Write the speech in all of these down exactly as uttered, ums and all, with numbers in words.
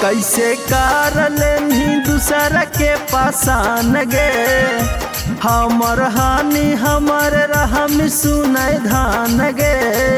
कैसे कर लेनी दूसरा के पासान गे, हमर हानि हमर रहम सुनय धान गे।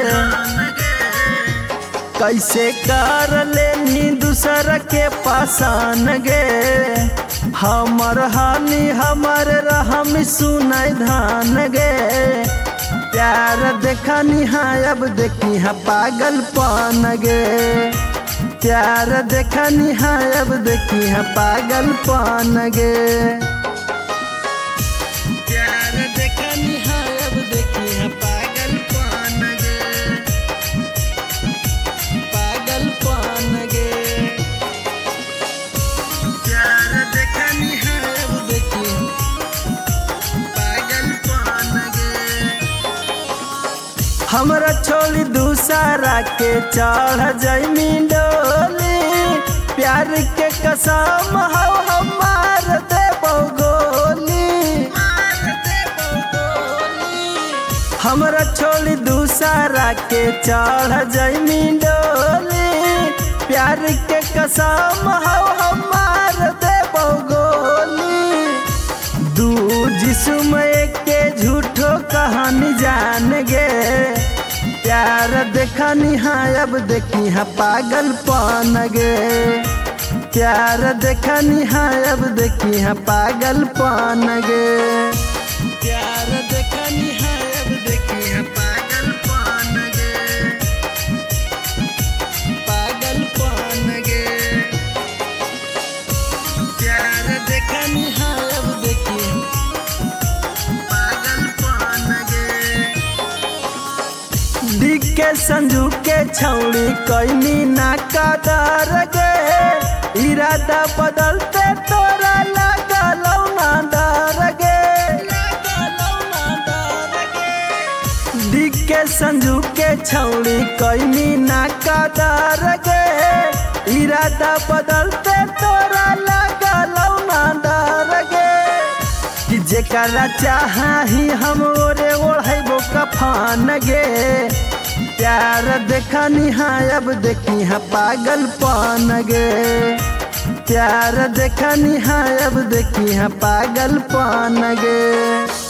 कैसे कर लेनी दूसरा के पासान गे, हमर हानि हमर रहम सुनय धान गे। प्यार देखनी है अब देखी है पागलपन गे, प्यार देखनी है अब देखी है पागलपन गे। प्यार देखनी है अब देखी है पागलपन गे, पागलपन गे। प्यार देखनी है अब देखी पागलपन गे। हमरा छोड़ी दूसरा के चढ़ जैमी डोली, प्यार के कसम हो हमार देबो गोली। हमरा छोड़ी दूसरा के चढ़ जैमी डोली, प्यार के कसम हो हमार देबो गोली। दू जिस्म के झूठो कहानी जान गे, प्यार देखनी है अब देखी है पागलपन गे। प्यार देखनी है अब देखी है पागलपन गे। प्यार देखनी है अब देखी है पागलपन गे, पागलपन गे। प्यार देखनी है अब देखी पागलपन गे। दिख के संजू के छौड़ी कैनी ना कदर गे, इरादा बदलते तोरा लगलौ ना डर गे। दिख के संजू के छौड़ी कैनी ना कदर गे, इरादा बदलते तोरा लगलौ ना डर गे। कि जेकरा चाही हम ओरे ओढ़ेबो कफन गे। प्यार देखनी है अब देखी है पागलपन गे, प्यार देखनी है अब देखी है पागलपन गे।